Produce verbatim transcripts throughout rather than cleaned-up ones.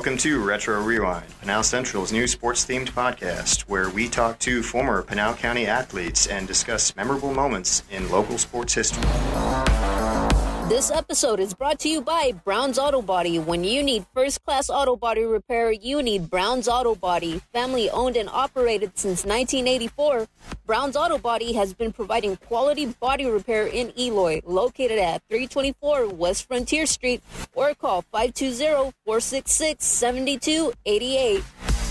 Welcome to Retro Rewind, Pinal Central's new sports-themed podcast, where we talk to former Pinal County athletes and discuss memorable moments in local sports history. This episode is brought to you by Brown's Auto Body. When you need first-class auto body repair, you need Brown's Auto Body. Family owned and operated since nineteen eighty-four, Brown's Auto Body has been providing quality body repair in Eloy, located at three twenty-four West Frontier Street, or call five two zero, four six six, seven two eight eight.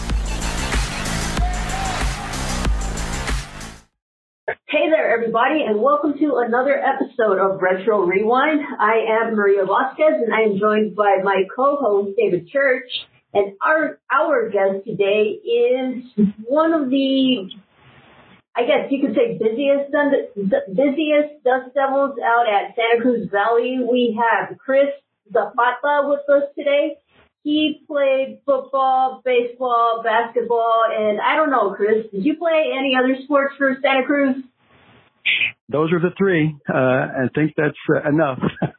Hey there, everybody, and welcome to another episode of Retro Rewind. I am Maria Vasquez, and I am joined by my co-host, David Church. And our our guest today is one of the, I guess you could say, busiest busiest Dust Devils out at Santa Cruz Valley. We have Chris Zapata with us today. He played football, baseball, basketball, and I don't know, Chris, did you play any other sports for Santa Cruz? Those are the three. Uh, I think that's uh, enough.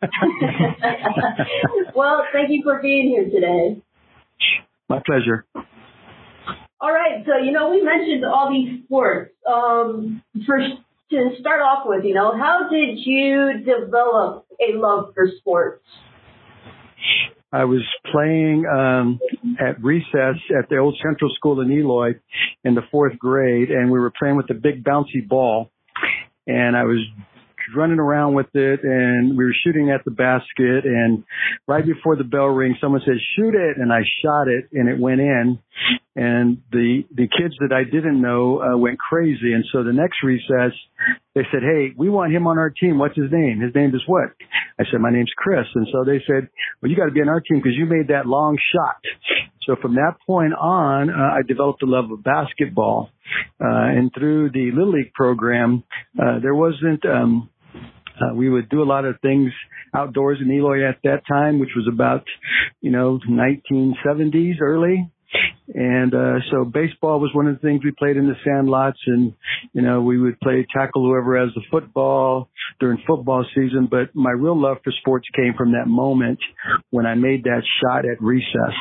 Well, thank you for being here today. My pleasure. All right, so, you know, we mentioned all these sports. Um, first, to start off with, you know, how did you develop a love for sports? I was playing um, at recess at the old Central School in Eloy in the fourth grade, and we were playing with the big bouncy ball. And I was running around with it, and we were shooting at the basket. And right before the bell rings, someone said, "Shoot it!" And I shot it, and it went in. And the the kids that I didn't know uh, went crazy. And so the next recess, they said, "Hey, we want him on our team. What's his name?" His name is what? I said, "My name's Chris." And so they said, "Well, you got to be on our team because you made that long shot." So from that point on, uh, I developed a love of basketball. Uh, and through the Little League program, uh, there wasn't, um, uh, we would do a lot of things outdoors in Eloy at that time, which was about, you know, nineteen seventies early. And, uh, so baseball was one of the things we played in the sandlots, and, you know, we would play tackle whoever has the football during football season. But my real love for sports came from that moment when I made that shot at recess.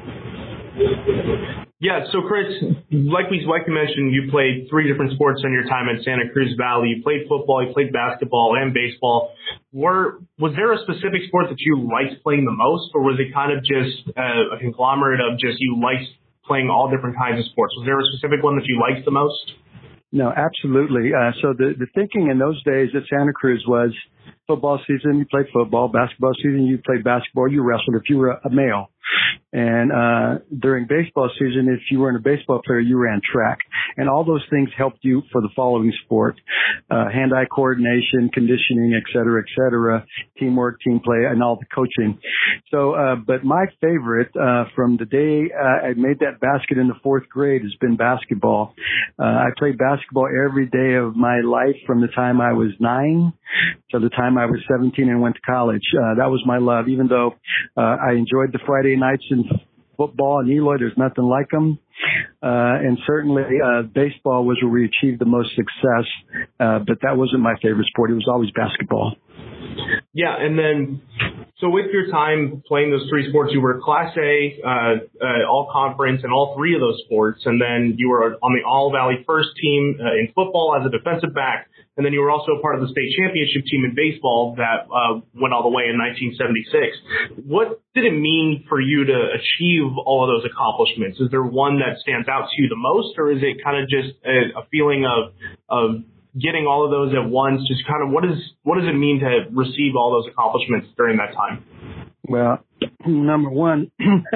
Yeah, so Chris, like we like you mentioned, you played three different sports in your time at Santa Cruz Valley. You played football, you played basketball, and baseball. Were was there a specific sport that you liked playing the most, or was it kind of just a, a conglomerate of just you liked playing all different kinds of sports? Was there a specific one that you liked the most? No, absolutely. Uh, so the, the thinking in those days at Santa Cruz was football season, you played football, basketball season, you played basketball, you wrestled if you were a male. And uh during baseball season, if you weren't a baseball player, you ran track. And all those things helped you for the following sport: uh hand-eye coordination, conditioning, et cetera, et cetera, teamwork, team play, and all the coaching. So, uh but my favorite uh from the day uh, I made that basket in the fourth grade has been basketball. Uh I played basketball every day of my life from the time I was nine to the time I was seventeen and went to college. Uh that was my love, even though uh I enjoyed the Friday nights in football in Eloy. There's nothing like them. Uh, and certainly, uh, baseball was where we achieved the most success. Uh, but that wasn't my favorite sport. It was always basketball. Yeah. And then, so with your time playing those three sports, you were Class A, uh, uh, all conference in all three of those sports. And then you were on the All Valley first team uh, in football as a defensive back. And then you were also part of the state championship team in baseball that uh, went all the way in nineteen seventy-six. What did it mean for you to achieve all of those accomplishments? Is there one that stands out to you the most, or is it kind of just a, a feeling of of getting all of those at once? Just kind of what is what does it mean to receive all those accomplishments during that time? Well, number one,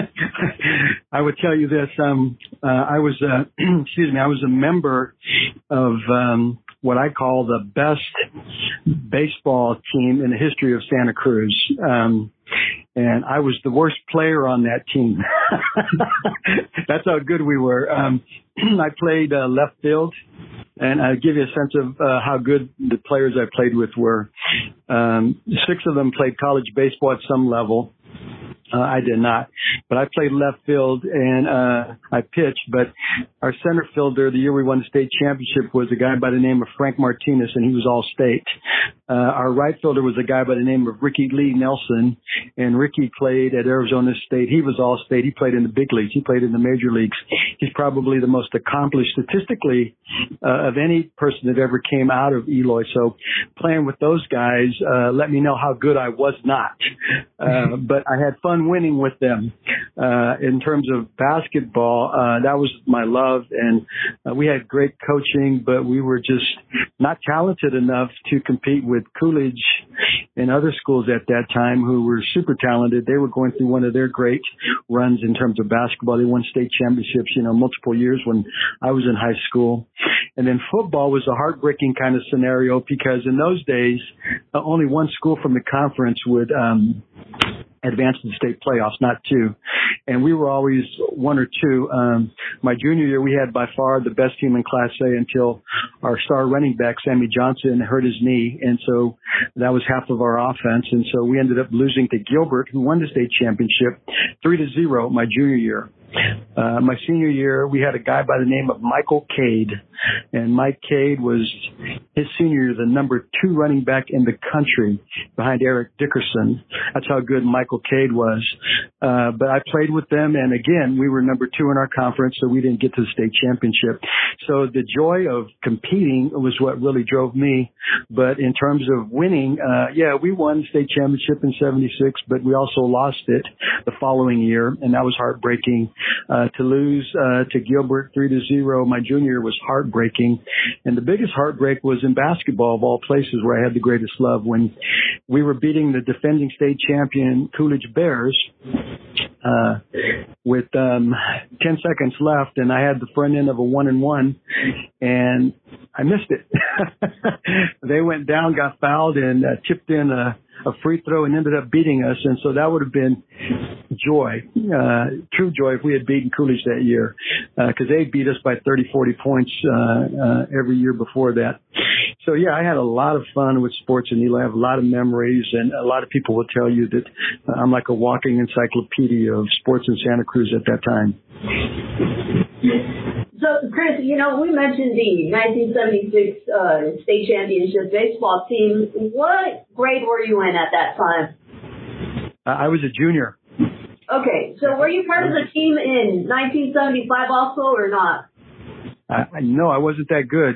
I would tell you this. Um, uh, I was, uh, excuse me, I was a member of um, what I call the best baseball team in the history of Santa Cruz. Um, and I was the worst player on that team. That's how good we were. Um, I played uh, left field, and I'll give you a sense of uh, how good the players I played with were. Um, six of them played college baseball at some level. Uh, I did not, but I played left field and uh I pitched. But our center fielder, the year we won the state championship, was a guy by the name of Frank Martinez, and he was all state. Uh, our right fielder was a guy by the name of Ricky Lee Nelson, and Ricky played at Arizona State. He was all-state. He played in the big leagues. He played in the major leagues. He's probably the most accomplished statistically uh, of any person that ever came out of Eloy. So playing with those guys uh, let me know how good I was not. Uh, but I had fun winning with them. Uh, in terms of basketball, uh, that was my love, and uh, we had great coaching, but we were just not talented enough to compete with Coolidge and other schools at that time who were super talented. They were going through one of their great runs in terms of basketball. They won state championships, you know, multiple years when I was in high school. And then football was a heartbreaking kind of scenario because in those days, uh, only one school from the conference would um advance to the state playoffs, not two. And we were always one or two. Um, my junior year, we had by far the best team in Class A until our star running back, Sammy Johnson, hurt his knee. And so that was half of our offense. And so we ended up losing to Gilbert, who won the state championship, three to zero my junior year. Uh, my senior year, we had a guy by the name of Michael Cade. And Mike Cade was, his senior year, the number two running back in the country behind Eric Dickerson. That's how good Michael Cade was. Uh, but I played with them, and again, we were number two in our conference, so we didn't get to the state championship. So the joy of competing was what really drove me. But in terms of winning, uh, yeah, we won the state championship in seventy-six, but we also lost it the following year, and that was heartbreaking. Uh, to lose uh, to Gilbert three to zero my junior year was heartbreaking. And the biggest heartbreak was in basketball, of all places, where I had the greatest love, when we were beating the defending state champion Coolidge Bears uh, with um, ten seconds left, and I had the front end of a one and one, and I missed it. They went down, got fouled, and uh, chipped in a, a free throw and ended up beating us. And so that would have been joy, uh, true joy, if we had beaten Coolidge that year, because uh, they beat us by thirty, forty points uh, uh, every year before that. So, yeah, I had a lot of fun with sports in Eloy. I have a lot of memories, and a lot of people will tell you that uh, I'm like a walking encyclopedia of sports in Santa Cruz at that time. So, Chris, you know, we mentioned the nineteen seventy-six uh, state championship baseball team. What grade were you in at that time? Uh, I was a junior. Okay, so were you part of the team in nineteen seventy-five also or not? I, I no, I wasn't that good.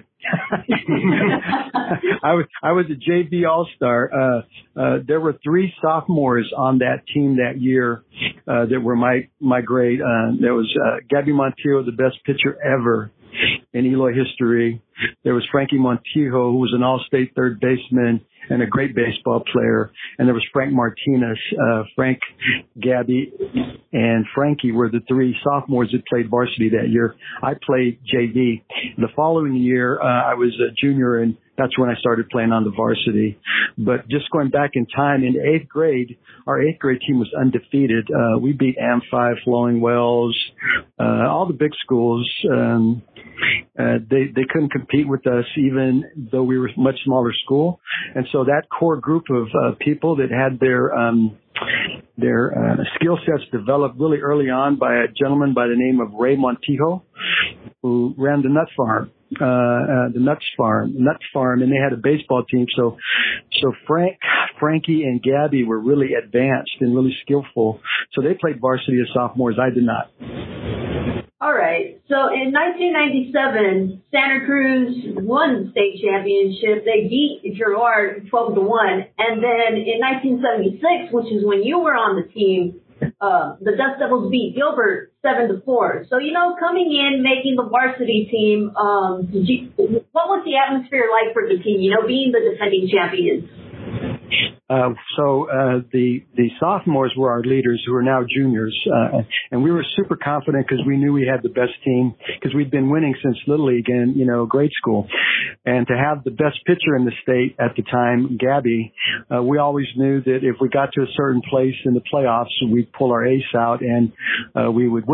I was I was a J V All-Star. Uh, uh, there were three sophomores on that team that year uh, that were my my grade. Uh, there was uh, Gabby Montijo, the best pitcher ever in Eloy history. There was Frankie Montijo, who was an all-state third baseman and a great baseball player. And there was Frank Martinez. Uh, Frank, Gabby, and Frankie were the three sophomores that played varsity that year. I played J V. The following year, uh, I was a junior, and that's when I started playing on the varsity. But just going back in time, in eighth grade, our eighth grade team was undefeated. Uh, we beat Amphi, Flowing Wells, uh, all the big schools. Um, uh, they, they couldn't compete with us, even though we were a much smaller school. And so that core group of uh, people that had their, um, their uh, skill sets developed really early on by a gentleman by the name of Ray Montijo, who ran the nut farm. Uh, uh, the nuts farm, nut farm, and they had a baseball team. So, so Frank, Frankie and Gabby were really advanced and really skillful. So they played varsity as sophomores. I did not. All right. So in nineteen ninety-seven, Santa Cruz won the state championship. They beat Girard twelve to one. And then in nineteen seventy-six, which is when you were on the team, Uh, the Dust Devils beat Gilbert seven to four. So, you know, coming in, making the varsity team, um, did you, what was the atmosphere like for the team, you know, being the defending champions? Uh, so uh, the the sophomores were our leaders, who are now juniors, uh, and we were super confident because we knew we had the best team because we'd been winning since Little League and, you know, grade school. And to have the best pitcher in the state at the time, Gabby, uh, we always knew that if we got to a certain place in the playoffs, we'd pull our ace out and uh, we would win.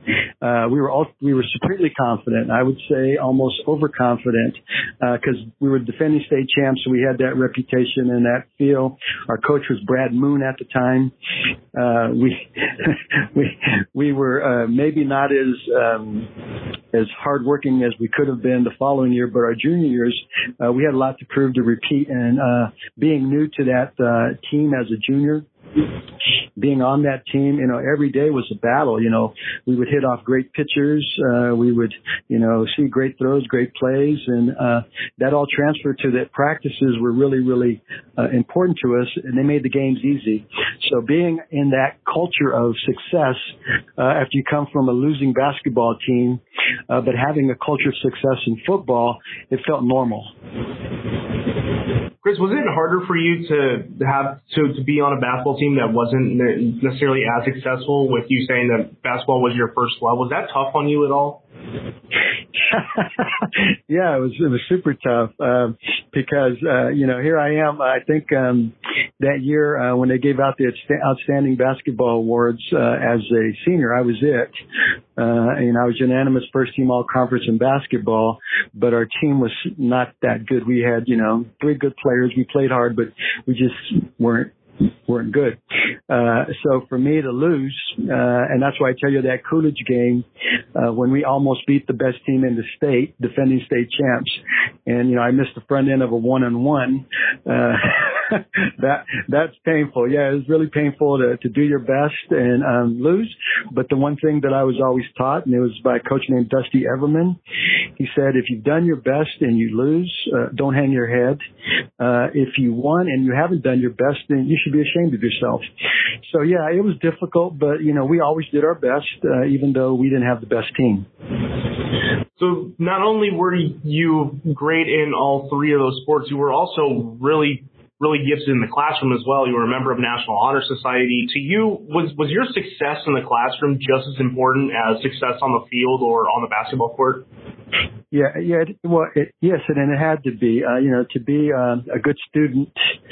Uh, we were all, we were supremely confident. I would say almost overconfident, because uh, we were defending state champs, so we had that reputation and that feel. Our coach was Brad Moon at the time. Uh, we we we were uh, maybe not as um, as hardworking as we could have been the following year, but our junior years, uh, we had a lot to prove to repeat. And uh, being new to that uh, team as a junior, being on that team, you know, every day was a battle. You know, we would hit off great pitchers. Uh, we would, you know, see great throws, great plays. And, uh, that all transferred to that practices were really, really, uh, important to us, and they made the games easy. So being in that culture of success, uh, after you come from a losing basketball team, uh, but having a culture of success in football, it felt normal. Chris, was it harder for you to have to, to be on a basketball team that wasn't necessarily as successful, with you saying that basketball was your first love? Was that tough on you at all? Yeah, it was it was super tough, um, because uh, you know, here I am. I think um, that year uh, when they gave out the outstanding basketball awards uh, as a senior, I was it. Uh, and I was unanimous first team all conference in basketball, but our team was not that good. We had, you know, three good players. We played hard, but we just weren't weren't good. Uh, so for me to lose, uh, and that's why I tell you that Coolidge game, uh, when we almost beat the best team in the state, defending state champs, and, you know, I missed the front end of a one-on-one, uh, that, that's painful. Yeah, it was really painful to, to do your best and, um, lose. But the one thing that I was always taught, and it was by a coach named Dusty Everman, he said, if you've done your best and you lose, uh, don't hang your head. Uh, if you won and you haven't done your best, then you should be ashamed of yourself. So yeah, it was difficult, but, you know, we always did our best, uh, even though we didn't have the best team. So not only were you great in all three of those sports, you were also really, really gifted in the classroom as well. You were a member of National Honor Society. To you, was, was your success in the classroom just as important as success on the field or on the basketball court? Yeah, yeah, well, it, yes, and it had to be, uh, you know, to be uh, a good student.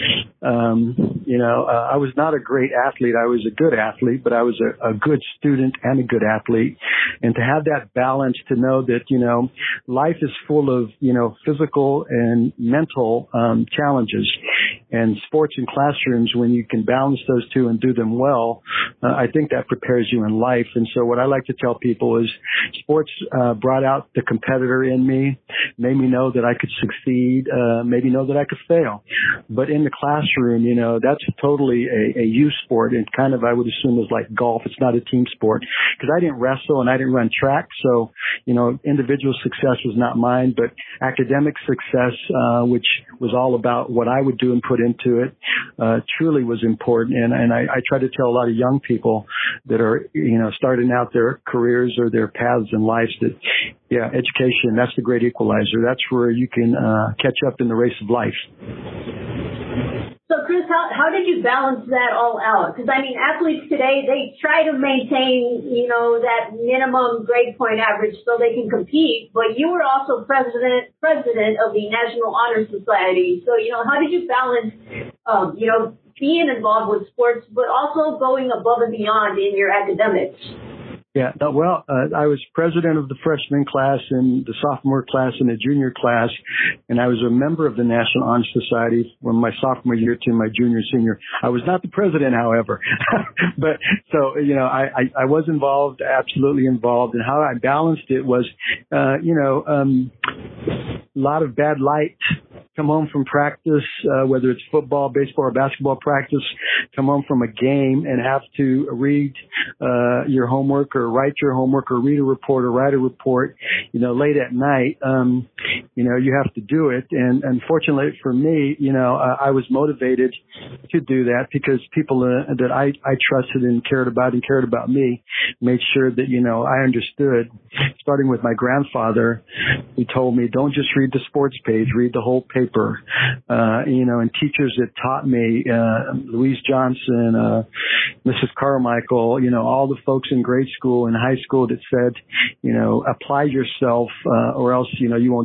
Um, you know, uh, I was not a great athlete. I was a good athlete, but I was a, a good student and a good athlete. And to have that balance, to know that, you know, life is full of, you know, physical and mental um, challenges. And sports and classrooms, when you can balance those two and do them well, uh, I think that prepares you in life. And so what I like to tell people is sports uh, brought out the competitor in me, made me know that I could succeed, uh, made me know that I could fail. But in the classroom, you know, that's totally a, a youth sport, and kind of, I would assume, is like golf. It's not a team sport, because I didn't wrestle and I didn't run track. So, you know, individual success was not mine, but academic success, uh, which was all about what I would do and put into it, uh, truly was important. And, and I, I try to tell a lot of young people that are, you know, starting out their careers or their paths in life that, yeah, education, that's the great equalizer. That's where you can uh, catch up in the race of life. So, Chris, how, how did you balance that all out? Because, I mean, athletes today, they try to maintain, you know, that minimum grade point average so they can compete. But you were also president president of the National Honor Society. So, you know, how did you balance, um, you know, being involved with sports, but also going above and beyond in your academics? Yeah, no, well, uh, I was president of the freshman class and the sophomore class and the junior class, and I was a member of the National Honor Society from my sophomore year to my junior senior. I was not the president, however. But so, you know, I, I, I was involved, absolutely involved, and how I balanced it was, uh, you know, um, a lot of bad light. Come home from practice, uh, whether it's football, baseball, or basketball practice, come home from a game and have to read uh, your homework or write your homework or read a report or write a report, you know, late at night. Um, you know, you have to do it. And unfortunately for me, you know, uh, I was motivated to do that because people uh, that I, I trusted and cared about and cared about me made sure that, you know, I understood, starting with my grandfather. He told me, don't just read the sports page, read the whole paper. Uh, you know, and teachers that taught me, uh, Louise Johnson, uh, Missus Carmichael, you know, all the folks in grade school and high school that said, you know, apply yourself, uh, or else, you know, you won't get far in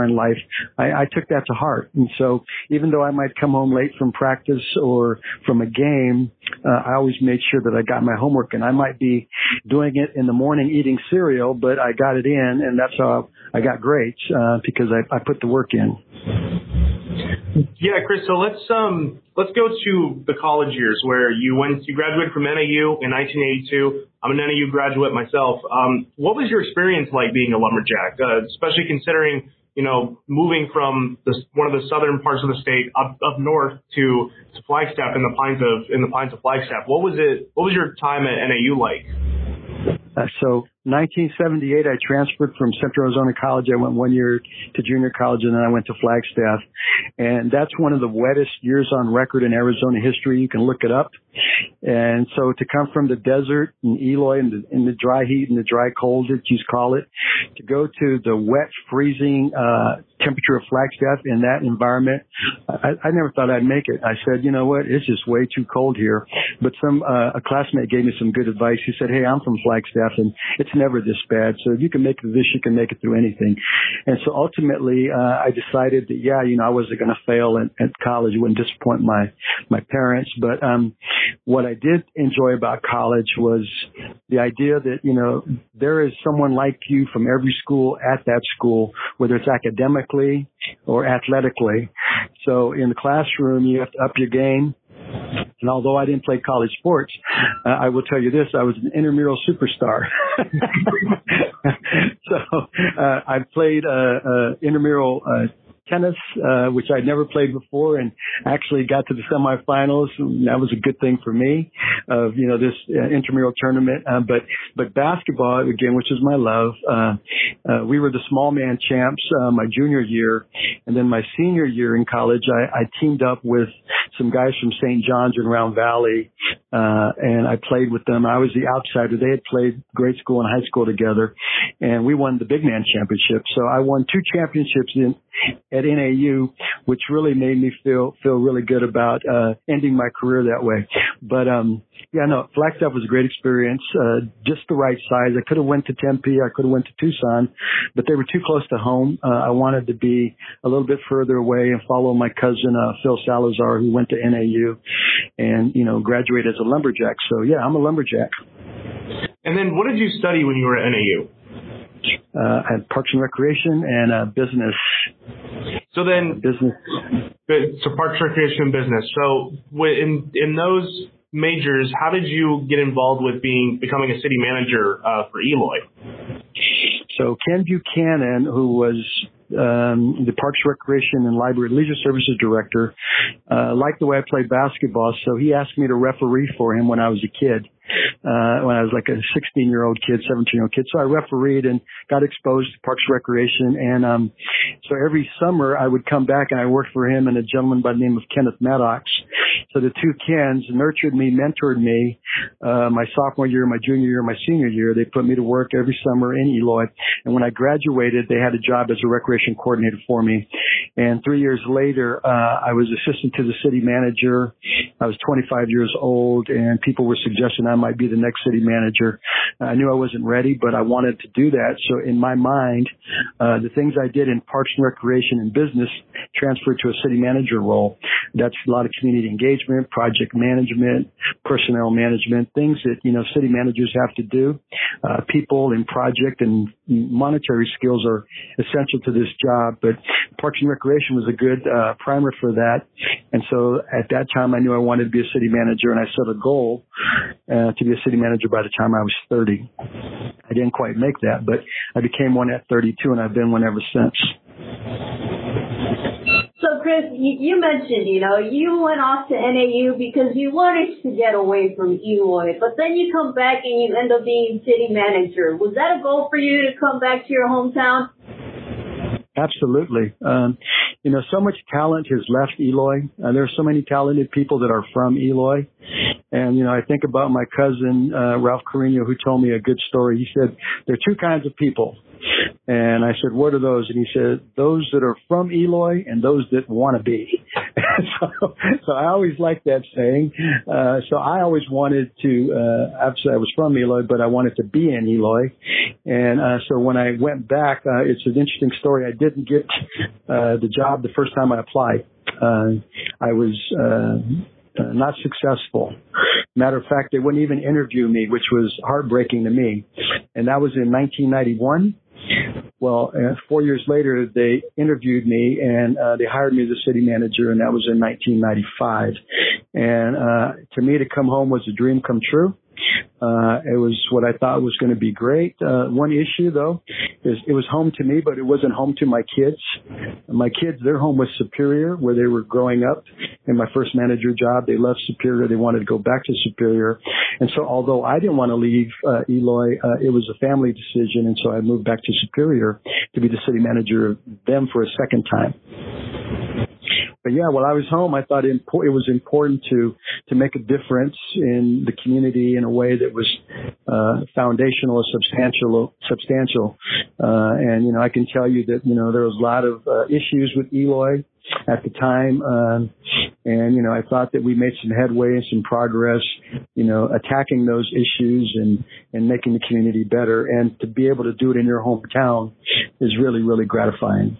sideline life, I, I took that to heart. And so even though I might come home late from practice or from a game, uh, I always made sure that I got my homework in. I might be doing it in the morning eating cereal, but I got it in, and that's how I got grades, uh, because I, I put the work in. Yeah, Chris, so let's um let's go to the college years where you went you graduated from N A U in nineteen eighty-two. I'm an N A U graduate myself. Um, what was your experience like being a lumberjack, uh, especially considering, you know, moving from the, one of the southern parts of the state up up north to, to Flagstaff in the pines of in the pines of Flagstaff? What was it? What was your time at N A U like? Uh, so nineteen seventy-eight, I transferred from Central Arizona College. I went one year to junior college, and then I went to Flagstaff. And that's one of the wettest years on record in Arizona history. You can look it up. And so to come from the desert in Eloy, in the, in the dry heat and the dry cold, as you call it, to go to the wet, freezing uh temperature of Flagstaff in that environment, I, I never thought I'd make it. I said, you know what, it's just way too cold here. But some uh, a classmate gave me some good advice. He said, hey, I'm from Flagstaff, and it's never this bad. So if you can make it through this, you can make it through anything. And so ultimately, uh, I decided that, yeah, you know, I wasn't going to fail at, at college. It wouldn't disappoint my, my parents. But um, what I did enjoy about college was the idea that, you know, there is someone like you from every school at that school, whether it's academically or athletically. So in the classroom, you have to up your game. And although I didn't play college sports, uh, I will tell you this, I was an intramural superstar. so uh, I played uh, uh, intramural uh, tennis, uh, which I'd never played before, and actually got to the semifinals. And that was a good thing for me, of, you know, this uh, intramural tournament. Uh, but, but basketball, again, which is my love, uh, uh, we were the small man champs, uh, my junior year. And then my senior year in college, I, I teamed up with some guys from Saint John's in Round Valley, uh, and I played with them. I was the outsider. They had played grade school and high school together, and we won the big man championship. So I won two championships in, at N A U, which really made me feel feel really good about uh ending my career that way. But um yeah, no, Flagstaff was a great experience, uh just the right size. I could have went to Tempe, I could have went to Tucson, but they were too close to home. Uh, I wanted to be a little bit further away and follow my cousin uh, Phil Salazar, who went to N A U and, you know, graduated as a lumberjack. So yeah, I'm a lumberjack. And then what did you study when you were at N A U? Uh, at Parks and Recreation and uh, business. So then, business. So Parks, Recreation, and business. So in in those majors, how did you get involved with being becoming a city manager uh, for Eloy? So Ken Buchanan, who was um, the Parks, Recreation, and Library Leisure Services director, uh, liked the way I played basketball, so he asked me to referee for him when I was a kid. Uh, when I was like a sixteen-year-old kid, seventeen-year-old kid. So I refereed and got exposed to Parks Recreation. And um, so every summer I would come back and I worked for him and a gentleman by the name of Kenneth Maddox. So the two Kens nurtured me, mentored me uh, my sophomore year, my junior year, my senior year. They put me to work every summer in Eloy. And when I graduated, they had a job as a recreation coordinator for me. And three years later, uh, I was assistant to the city manager. I was twenty-five years old, and people were suggesting I might be the next city manager. I knew I wasn't ready, but I wanted to do that. So in my mind, uh, the things I did in Parks and Recreation and business transferred to a city manager role. That's a lot of community engagement, project management, personnel management, things that, you know, city managers have to do. Uh, people and project and monetary skills are essential to this job, but Parks and Recreation was a good uh, primer for that. And so at that time, I knew I wanted to be a city manager, and I set a goal uh, to be a city manager by the time I was thirty. I didn't quite make that, but I became one at thirty-two, and I've been one ever since. So, Chris, you, you mentioned, you know, you went off to N A U because you wanted to get away from Eloy, but then you come back and you end up being city manager. Was that a goal for you to come back to your hometown? Absolutely. Um, you know, so much talent has left Eloy. Uh, there are so many talented people that are from Eloy. And, you know, I think about my cousin, uh, Ralph Carino, who told me a good story. He said, there are two kinds of people. And I said, what are those? And he said, those that are from Eloy and those that want to be. so, so I always liked that saying. Uh, so I always wanted to, uh, obviously I was from Eloy, but I wanted to be in Eloy. And, uh, so when I went back, uh, it's an interesting story. I didn't get, uh, the job the first time I applied. Uh, I was, uh, Uh, not successful. Matter of fact, they wouldn't even interview me, which was heartbreaking to me. And that was in nineteen ninety-one. Well, uh, four years later, they interviewed me and uh, they hired me as a city manager, and that was in nineteen ninety-five. And uh, to me, to come home was a dream come true. Uh, it was what I thought was going to be great. Uh, one issue though is it was home to me, but it wasn't home to my kids. My kids, their home was Superior, where they were growing up. In my first manager job, they left Superior. They wanted to go back to Superior. And so although I didn't want to leave, uh, Eloy, uh, it was a family decision. And so I moved back to Superior to be the city manager of them for a second time. But yeah, while I was home, I thought it was important to, to make a difference in the community in a way that was, uh, foundational or substantial, substantial. Uh, and, you know, I can tell you that, you know, there was a lot of, uh, issues with Eloy at the time. Um, and, you know, I thought that we made some headway and some progress, you know, attacking those issues and, and making the community better. And to be able to do it in your hometown is really, really gratifying.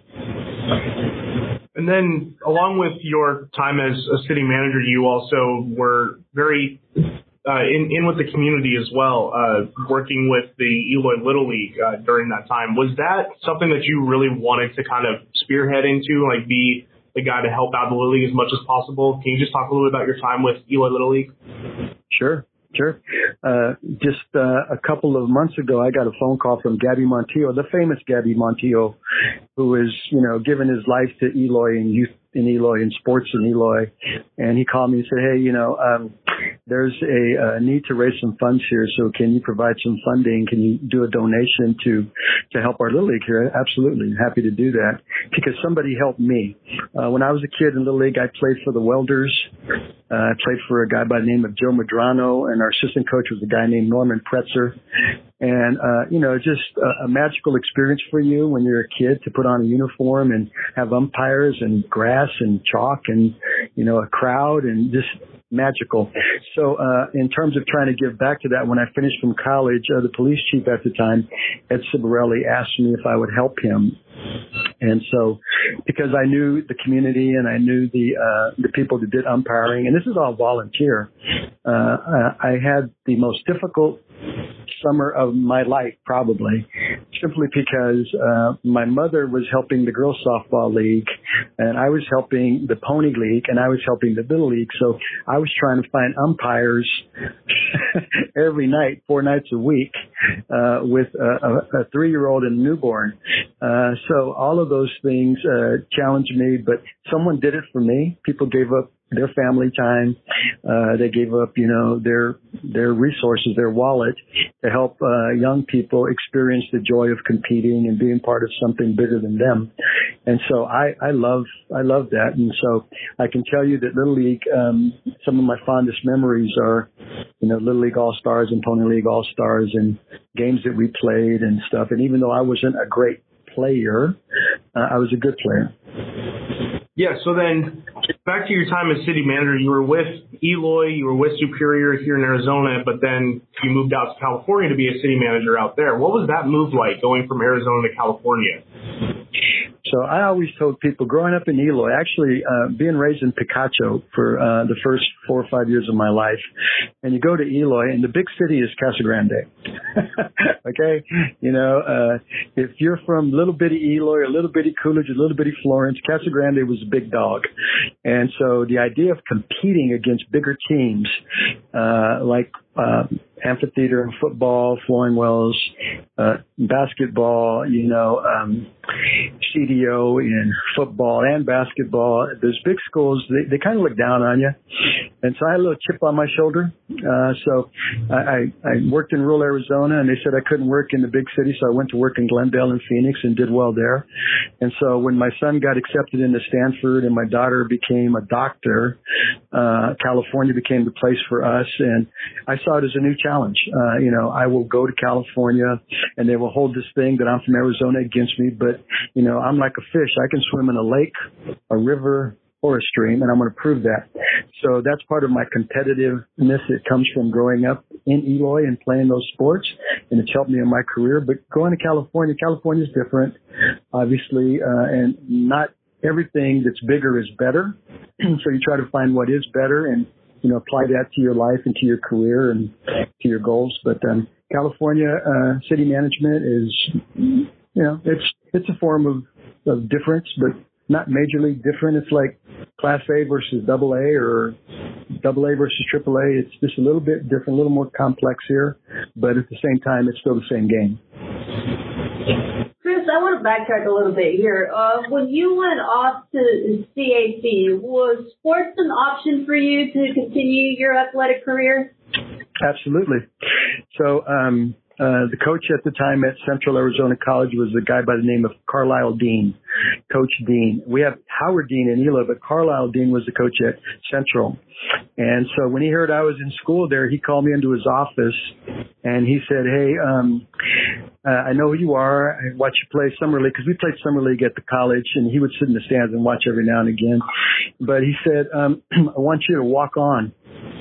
And then along with your time as a city manager, you also were very uh, in, in with the community as well, uh, working with the Eloy Little League uh, during that time. Was that something that you really wanted to kind of spearhead into, like be the guy to help out the Little League as much as possible? Can you just talk a little bit about your time with Eloy Little League? Sure. Sure. Uh, just uh, a couple of months ago, I got a phone call from Gabby Montijo, the famous Gabby Montijo, who is, you know, given his life to Eloy and youth in Eloy and sports in Eloy. And he called me and said, hey, you know, um, there's a, a need to raise some funds here. So can you provide some funding? Can you do a donation to, to help our Little League here? Absolutely. Happy to do that because somebody helped me. Uh, when I was a kid in Little League, I played for the Welders. Uh, I played for a guy by the name of Joe Madrano, and our assistant coach was a guy named Norman Pretzer. And, uh, you know, just a, a magical experience for you when you're a kid to put on a uniform and have umpires and grass and chalk and, you know, a crowd and just magical. So, uh, in terms of trying to give back to that, when I finished from college, uh, the police chief at the time, Ed Cibarelli, asked me if I would help him. And so, because I knew the community and I knew the, uh, the people that did umpiring, and this is all volunteer, uh, I had the most difficult summer of my life, probably, simply because uh, my mother was helping the girls softball league, and I was helping the pony league, and I was helping the little league. So I was trying to find umpires every night, four nights a week, uh, with a, a, a three-year-old and a newborn. Uh, so all of those things uh, challenged me, but someone did it for me. People gave up their family time. Uh, they gave up, you know, their, their resources, their wallet to help, uh, young people experience the joy of competing and being part of something bigger than them. And so I, I love, I love that. And so I can tell you that Little League, um, some of my fondest memories are, you know, Little League All-Stars and Pony League All-Stars and games that we played and stuff. And even though I wasn't a great player, uh, I was a good player. Yeah, so then back to your time as city manager, you were with Eloy, you were with Superior here in Arizona, but then you moved out to California to be a city manager out there. What was that move like, going from Arizona to California? So I always told people growing up in Eloy, actually uh, being raised in Picacho for uh, the first four or five years of my life, and you go to Eloy, and the big city is Casa Grande. Okay? You know, uh, if you're from little bitty Eloy or little bitty Coolidge or little bitty Florence, Casa Grande was a big dog. And so the idea of competing against bigger teams, uh, like uh, amphitheater and football, Flowing Wells, uh, basketball, you know, um, C D O in football and basketball, those big schools, they, they kind of look down on you. And so I had a little chip on my shoulder. Uh, so I, I worked in rural Arizona, and they said I couldn't work in the big city, so I went to work in Glendale and Phoenix and did well there. And so when my son got accepted into Stanford and my daughter became a doctor, uh, California became the place for us. And I saw it as a new challenge. Uh, you know, I will go to California and they will hold this thing that I'm from Arizona against me, but, you know, I'm like a fish. I can swim in a lake, a river, or a stream, and I'm going to prove that. So that's part of my competitiveness. It comes from growing up in Eloy and playing those sports, and it's helped me in my career. But going to California, California is different, obviously, uh, and not everything that's bigger is better. So you try to find what is better and, you know, apply that to your life and to your career and to your goals. But um, California uh, city management is, you know, it's it's a form of, of difference, but not majorly different. It's like Class A versus Double A or Double A versus Triple A. It's just a little bit different, a little more complex here, but at the same time, it's still the same game. Chris, I want to backtrack a little bit here. Uh, when you went off to C A C, was sports an option for you to continue your athletic career? Absolutely. So, um, Uh, the coach at the time at Central Arizona College was a guy by the name of Carlisle Dean, Coach Dean. We have Howard Dean in Eloy, but Carlisle Dean was the coach at Central. And so when he heard I was in school there, he called me into his office and he said, hey, um, uh, I know who you are. I watch you play Summer League, because we played Summer League at the college, and he would sit in the stands and watch every now and again. But he said, um, I want you to walk on.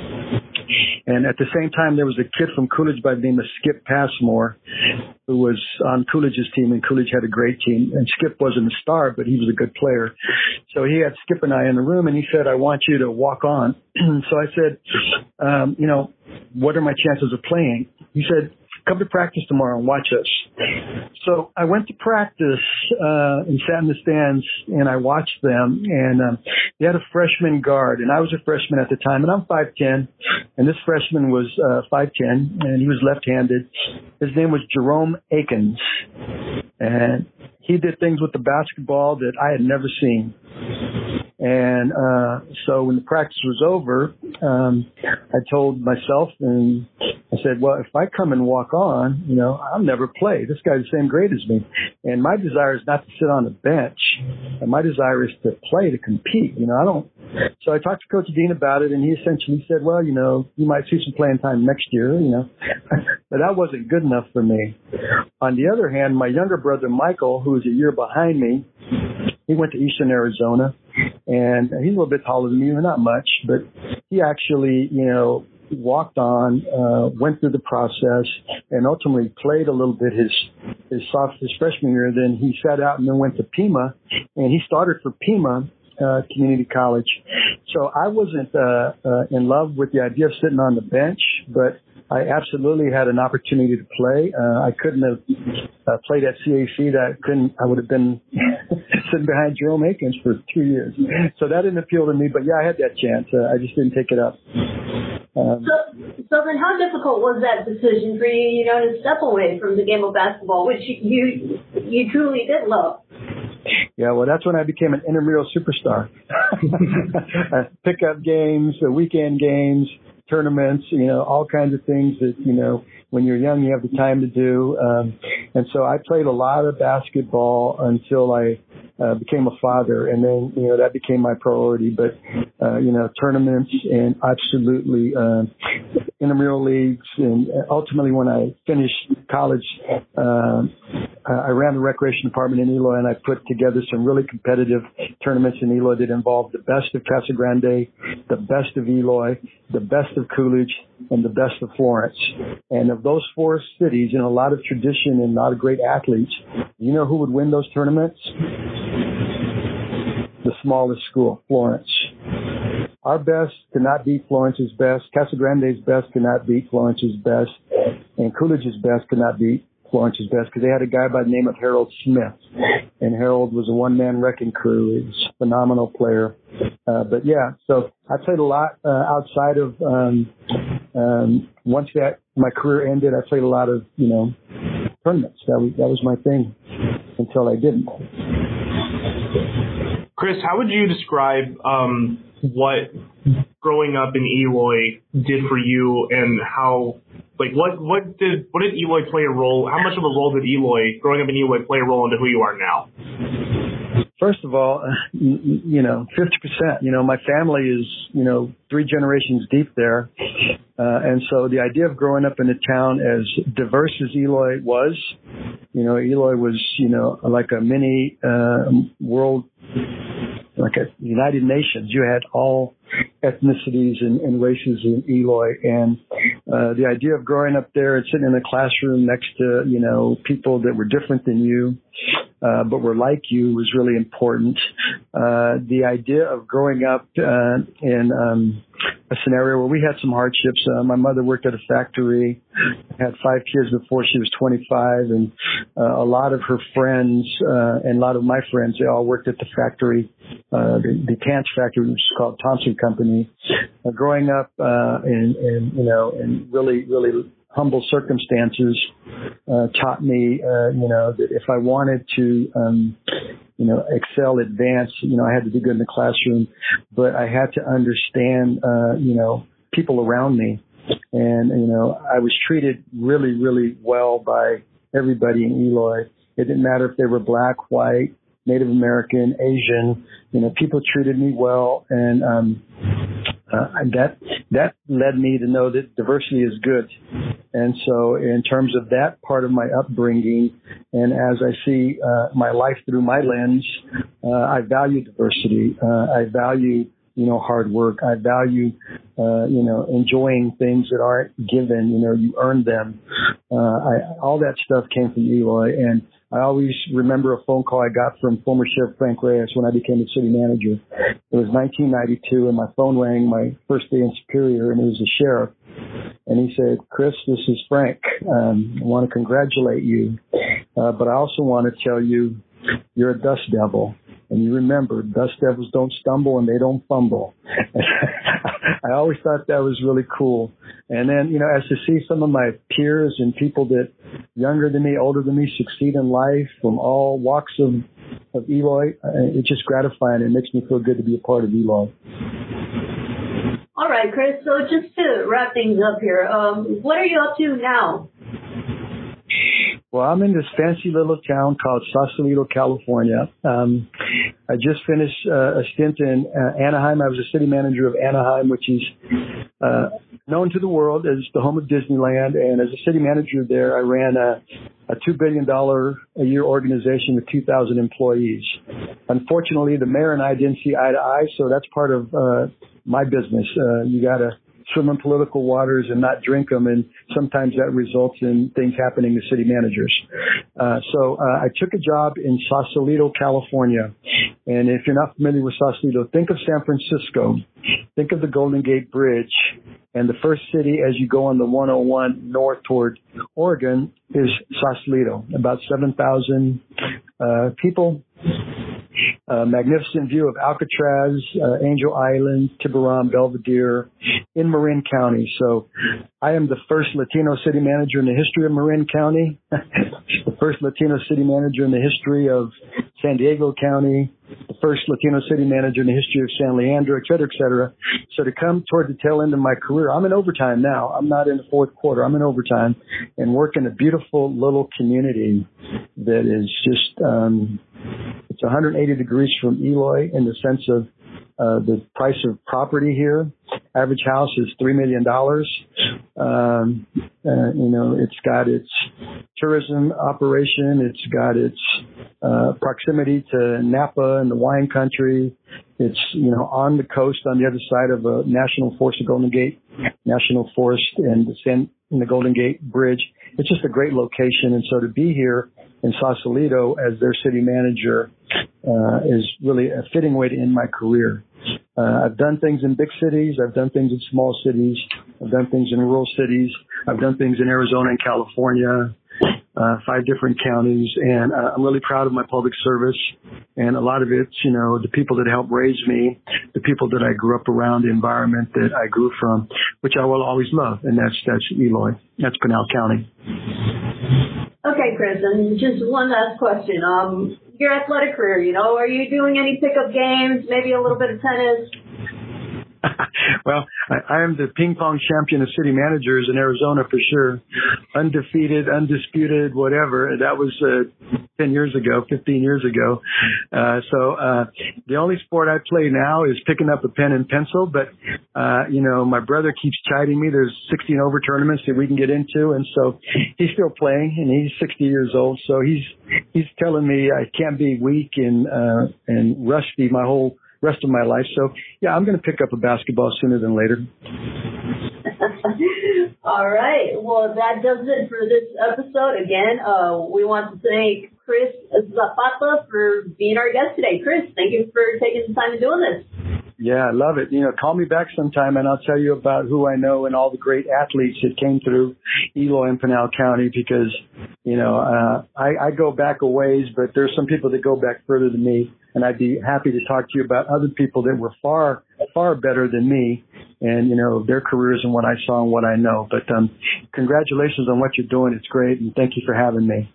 And at the same time, there was a kid from Coolidge by the name of Skip Passmore, who was on Coolidge's team, and Coolidge had a great team. And Skip wasn't a star, but he was a good player. So he had Skip and I in the room, and he said, I want you to walk on. So I said, um, you know, what are my chances of playing? He said, come to practice tomorrow and watch us. So I went to practice uh, and sat in the stands, and I watched them. And um, they had a freshman guard, and I was a freshman at the time, and I'm five ten, and this freshman was uh, five ten, and he was left-handed. His name was Jerome Akins, and he did things with the basketball that I had never seen. And uh so when the practice was over, um I told myself, and I said, well, if I come and walk on, you know, I'll never play. This guy's the same grade as me. And my desire is not to sit on the bench. And my desire is to play, to compete. You know, I don't. So I talked to Coach Dean about it, and he essentially said, well, you know, you might see some playing time next year, you know. But that wasn't good enough for me. On the other hand, my younger brother, Michael, who was a year behind me, he went to Eastern Arizona, and he's a little bit taller than me, not much, but he actually, you know, walked on, uh, went through the process, and ultimately played a little bit his his soft his freshman year. Then he sat out and then went to Pima, and he started for Pima uh, Community College. So I wasn't uh, uh, in love with the idea of sitting on the bench, but I absolutely had an opportunity to play. Uh, I couldn't have uh, played at C A C. That couldn't. I would have been sitting behind Jerome Akins for two years. So that didn't appeal to me. But yeah, I had that chance. Uh, I just didn't take it up. Um, so, so then, how difficult was that decision for you? You know, to step away from the game of basketball, which you you truly did love. Yeah, well, that's when I became an intramural superstar. Pickup games, weekend games, tournaments, you know, all kinds of things that, you know, when you're young, you have the time to do. Um, and so I played a lot of basketball until I uh, became a father. And then, you know, that became my priority. But, uh, you know, tournaments and absolutely uh, intramural leagues. And ultimately, when I finished college, uh, I ran the recreation department in Eloy, and I put together some really competitive tournaments in Eloy that involved the best of Casa Grande, the best of Eloy, the best of Coolidge, and the best of Florence. And of those four cities, you know, a lot of tradition and a lot of great athletes. You know who would win those tournaments? The smallest school, Florence. Our best cannot beat Florence's best. Casa Grande's best cannot beat Florence's best. And Coolidge's best cannot beat Florence's best, because they had a guy by the name of Harold Smith, and Harold was a one-man wrecking crew. He was a phenomenal player. Uh, but yeah, so I played a lot uh, outside of. Um, um, once that my career ended, I played a lot of you know tournaments. That was that was my thing until I didn't. Chris, how would you describe um, what growing up in Eloy did for you, and how? Like, what, what did what did Eloy play a role? How much of a role did Eloy, growing up in Eloy, play a role into who you are now? first of all, you know, fifty percent, you know, my family is, you know, three generations deep there. Uh, and so the idea of growing up in a town as diverse as Eloy was, you know, Eloy was, you know, like a mini, uh, world, like a United Nations. You had all ethnicities and, and races in Eloy. And, uh, the idea of growing up there and sitting in a classroom next to, you know, people that were different than you, uh, but were like you was really important. Uh, the idea of growing up, uh, in, um, a scenario where we had some hardships. Uh, my mother worked at a factory, had five kids before she was twenty-five, and uh, a lot of her friends uh, and a lot of my friends, they all worked at the factory, uh, the, the Tance factory, which is called Thompson Company. Uh, growing up uh, in, in, you know, in really, really humble circumstances uh, taught me, uh, you know, that if I wanted to, um, you know, excel, advance, you know, I had to do good in the classroom, but I had to understand, uh, you know, people around me. And, you know, I was treated really, really well by everybody in Eloy. It didn't matter if they were black, white, Native American, Asian, you know, people treated me well. And, um, uh, that, that led me to know that diversity is good. And so in terms of that part of my upbringing, and as I see, uh, my life through my lens, uh, I value diversity. Uh, I value, you know, hard work. I value, uh, you know, enjoying things that aren't given, you know, you earn them. Uh, I, all that stuff came from Eloy. And I always remember a phone call I got from former Sheriff Frank Reyes when I became the city manager. It was nineteen ninety-two, and my phone rang my first day in Superior, and it was the sheriff. And he said, "Chris, this is Frank. Um, I want to congratulate you, uh, but I also want to tell you you're a dust devil. And you remember, dust devils don't stumble and they don't fumble." I always thought that was really cool. And then, you know, as to see some of my peers and people that younger than me, older than me succeed in life from all walks of, of Eloy, it's just gratifying. It makes me feel good to be a part of Eloy. All right, Chris. So just to wrap things up here, um, what are you up to now? Well, I'm in this fancy little town called Sausalito, California. Um, I just finished uh, a stint in uh, Anaheim. I was a city manager of Anaheim, which is uh, known to the world as the home of Disneyland. And as a city manager there, I ran a, a two billion dollars a year organization with two thousand employees. Unfortunately, the mayor and I didn't see eye to eye, so that's part of uh, my business. Uh, you got to swim in political waters and not drink them, and sometimes that results in things happening to city managers. Uh, so uh, I took a job in Sausalito, California. And if you're not familiar with Sausalito, think of San Francisco. Think of the Golden Gate Bridge. And the first city as you go on the one oh one north toward Oregon is Sausalito. About seven thousand uh, people. Uh, magnificent view of Alcatraz, uh, Angel Island, Tiburon, Belvedere in Marin County. So I am the first Latino city manager in the history of Marin County, the first Latino city manager in the history of San Diego County, the first Latino city manager in the history of San Leandro, et cetera, et cetera. So to come toward the tail end of my career, I'm in overtime now. I'm not in the fourth quarter. I'm in overtime and work in a beautiful little community that is just, um, it's one hundred eighty degrees from Eloy in the sense of uh, the price of property here. Average house is three million dollars. Um, uh, you know, it's got its tourism operation. It's got its uh, proximity to Napa and the wine country. It's, you know, on the coast on the other side of a National Forest, the Golden Gate National Forest, and the San, and the Golden Gate Bridge. It's just a great location. And so to be here in Sausalito as their city manager uh, is really a fitting way to end my career. Uh, I've done things in big cities. I've done things in small cities. I've done things in rural cities. I've done things in Arizona and California, uh, five different counties. And uh, I'm really proud of my public service. And a lot of it's, you know, the people that helped raise me, the people that I grew up around, the environment that I grew from, which I will always love. And that's, that's Eloy. That's Pinal County. Okay, Chris, and just one last question. Um, your athletic career, you know, are you doing any pickup games, maybe a little bit of tennis? Well, I, I am the ping pong champion of city managers in Arizona for sure. Undefeated, undisputed, whatever. That was uh, ten years ago, fifteen years ago. Uh, so, uh, the only sport I play now is picking up a pen and pencil, but, uh, you know, my brother keeps chiding me. There's sixteen over tournaments that we can get into. And so he's still playing and he's sixty years old. So he's, he's telling me I can't be weak and, uh, and rusty my whole rest of my life. So yeah, I'm going to pick up a basketball sooner than later. All right. Well, that does it for this episode. Again, uh, we want to thank Chris Zapata for being our guest today. Chris, thank you for taking the time and doing this. Yeah, I love it. You know, call me back sometime and I'll tell you about who I know and all the great athletes that came through Eloy and Pinal County because, you know, uh, I, I go back a ways, but there's some people that go back further than me. And I'd be happy to talk to you about other people that were far, far better than me and, you know, their careers and what I saw and what I know. But um, congratulations on what you're doing. It's great. And thank you for having me.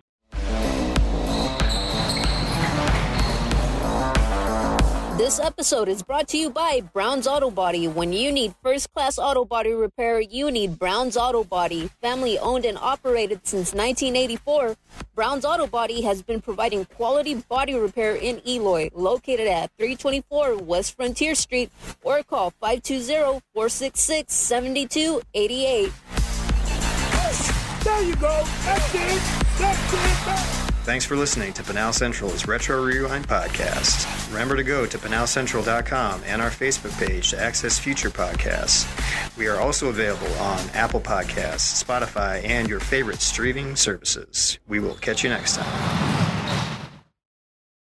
This episode is brought to you by Brown's Auto Body. When you need first-class auto body repair, you need Brown's Auto Body. Family owned and operated since nineteen eighty-four, Brown's Auto Body has been providing quality body repair in Eloy, located at three twenty-four West Frontier Street, or call five two zero, four six six, seven two eight eight. There you go. That's it. That's it. That's it. Thanks for listening to Pinal Central's Retro Rewind podcast. Remember to go to pinal central dot com and our Facebook page to access future podcasts. We are also available on Apple Podcasts, Spotify, and your favorite streaming services. We will catch you next time.